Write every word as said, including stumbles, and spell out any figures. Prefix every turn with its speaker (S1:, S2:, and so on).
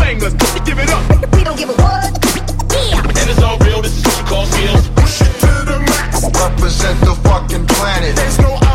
S1: bangers. Give it up.
S2: We don't give a what. Yeah.
S1: And it's all real, this is what you call skills.
S3: Push it to the max.
S4: Represent the fucking planet.
S3: There's no